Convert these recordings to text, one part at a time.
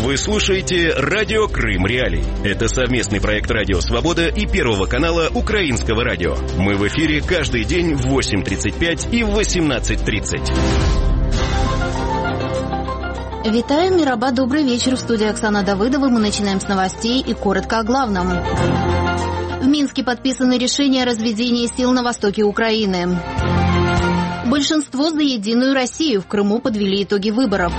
Вы слушаете «Радио Крым Реалии». Это совместный проект «Радио Свобода» и Первого канала Украинского радио. Мы в эфире каждый день в 8:35 и в 18:30. Витаю, Мираба, добрый вечер. В студии Оксана Давыдова. Мы начинаем с новостей и коротко о главном. В Минске подписаны решения о разведении сил на востоке Украины. Большинство за «Единую Россию». В Крыму подвели итоги выборов.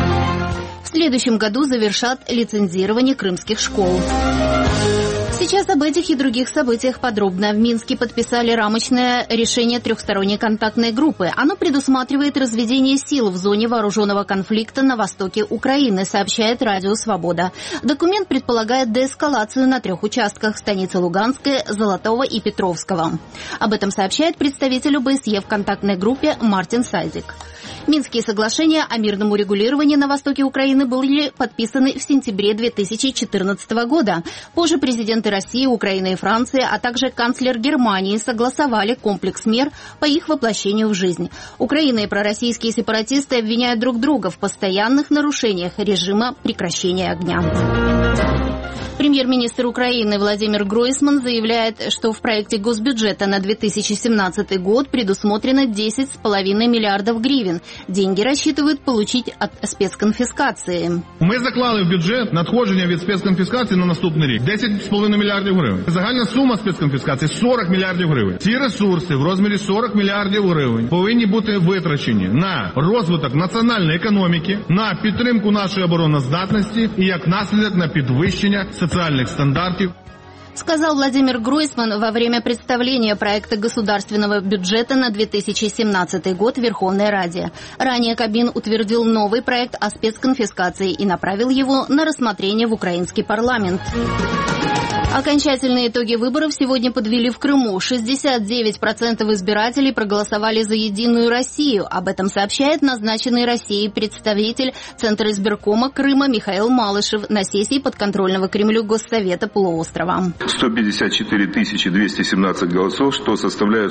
В следующем году завершат лицензирование крымских школ. Сейчас об этих и других событиях подробно. В Минске подписали рамочное решение трехсторонней контактной группы. Оно предусматривает разведение сил в зоне вооруженного конфликта на востоке Украины, сообщает Радио Свобода. Документ предполагает деэскалацию на 3 участках – станицы Луганская, Золотого и Петровского. Об этом сообщает представитель ОБСЕ в контактной группе Мартин Сайдик. Минские соглашения о мирном урегулировании на востоке Украины были подписаны в сентябре 2014 года. Позже президенты России, Украины и Франции, а также канцлер Германии согласовали комплекс мер по их воплощению в жизнь. Украина и пророссийские сепаратисты обвиняют друг друга в постоянных нарушениях режима прекращения огня. Премьер-министр Украины Владимир Гройсман заявляет, что в проекте госбюджета на 2017 год предусмотрено 10,5 миллиардов гривен. Деньги рассчитывают получить от спецконфіскації. Ми заклали в бюджет надходження від спецконфіскації на наступний рік 10,5 мільярдів гривень. Загальна сума спецконфіскації 40 мільярдів гривень. Ці ресурси в розмірі 40 мільярдів гривень повинні бути витрачені на розвиток національної економіки, на підтримку нашої обороноздатності і як наслідок на підвищення социальных стандартов. Сказал Владимир Гройсман во время представления проекта государственного бюджета на 2017 год в Верховной Раде. Ранее Кабмин утвердил новый проект о спецконфискации и направил его на рассмотрение в украинский парламент. Окончательные итоги выборов сегодня подвели в Крыму. 69% избирателей проголосовали за «Единую Россию». Об этом сообщает назначенный Россией представитель Центра избиркома Крыма Михаил Малышев на сессии подконтрольного Кремлю Госсовета полуострова. 154 217 голосов, что составляет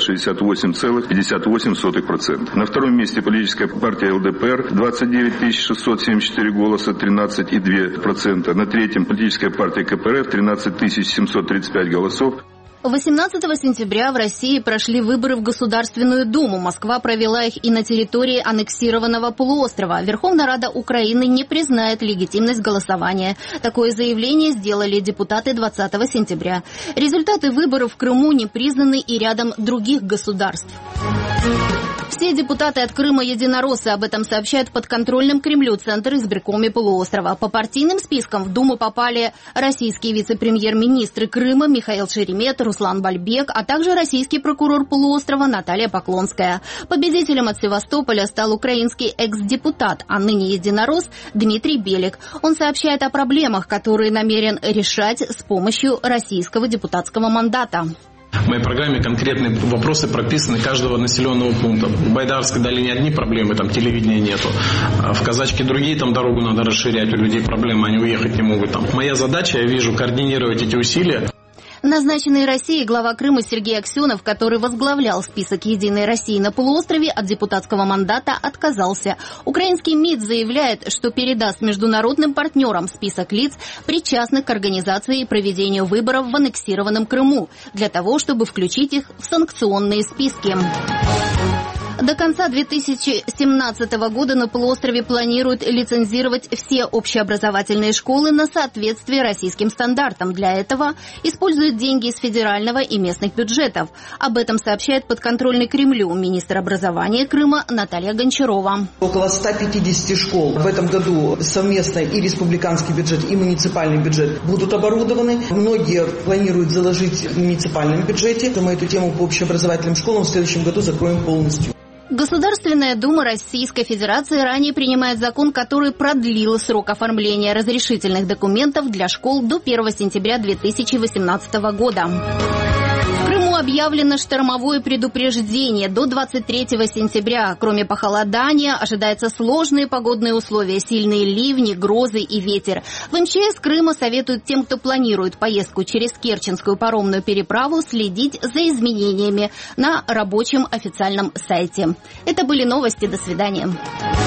68,58%. На втором месте политическая партия ЛДПР 29 674 голоса, 13,2%. На третьем политическая партия КПРФ 13 735 голосов. 18 сентября в России прошли выборы в Государственную Думу. Москва провела их и на территории аннексированного полуострова. Верховная Рада Украины не признает легитимность голосования. Такое заявление сделали депутаты 20 сентября. Результаты выборов в Крыму не признаны и рядом других государств. Все депутаты от Крыма единороссы, об этом сообщает подконтрольным Кремлю Центр избиркома полуострова. По партийным спискам в Думу попали российские вице-премьер-министры Крыма Михаил Шеремет, Руслан Бальбек, а также российский прокурор полуострова Наталья Поклонская. Победителем от Севастополя стал украинский экс-депутат, а ныне единорос Дмитрий Белик. Он сообщает о проблемах, которые намерен решать с помощью российского депутатского мандата. В моей программе конкретные вопросы прописаны каждого населенного пункта. В Байдарской долине одни проблемы, там телевидения нету. А в Казачке другие, там дорогу надо расширять, у людей проблемы, они уехать не могут. Там. Моя задача, я вижу, координировать эти усилия. Назначенный Россией глава Крыма Сергей Аксенов, который возглавлял список «Единой России» на полуострове, от депутатского мандата отказался. Украинский МИД заявляет, что передаст международным партнерам список лиц, причастных к организации и проведению выборов в аннексированном Крыму, для того, чтобы включить их в санкционные списки. До конца 2017 года на полуострове планируют лицензировать все общеобразовательные школы на соответствие российским стандартам. Для этого используют деньги из федерального и местных бюджетов. Об этом сообщает подконтрольный Кремлю министр образования Крыма Наталья Гончарова. Около 150 школ в этом году совместно и республиканский бюджет, и муниципальный бюджет будут оборудованы. Многие планируют заложить в муниципальном бюджете. Мы эту тему по общеобразовательным школам в следующем году закроем полностью. Государственная Дума Российской Федерации ранее принимает закон, который продлил срок оформления разрешительных документов для школ до 1 сентября 2018 года. В Крыму объявлено штормовое предупреждение до 23 сентября. Кроме похолодания, ожидаются сложные погодные условия, сильные ливни, грозы и ветер. В МЧС Крыма советуют тем, кто планирует поездку через Керченскую паромную переправу, следить за изменениями на рабочем официальном сайте. Это были новости. До свидания.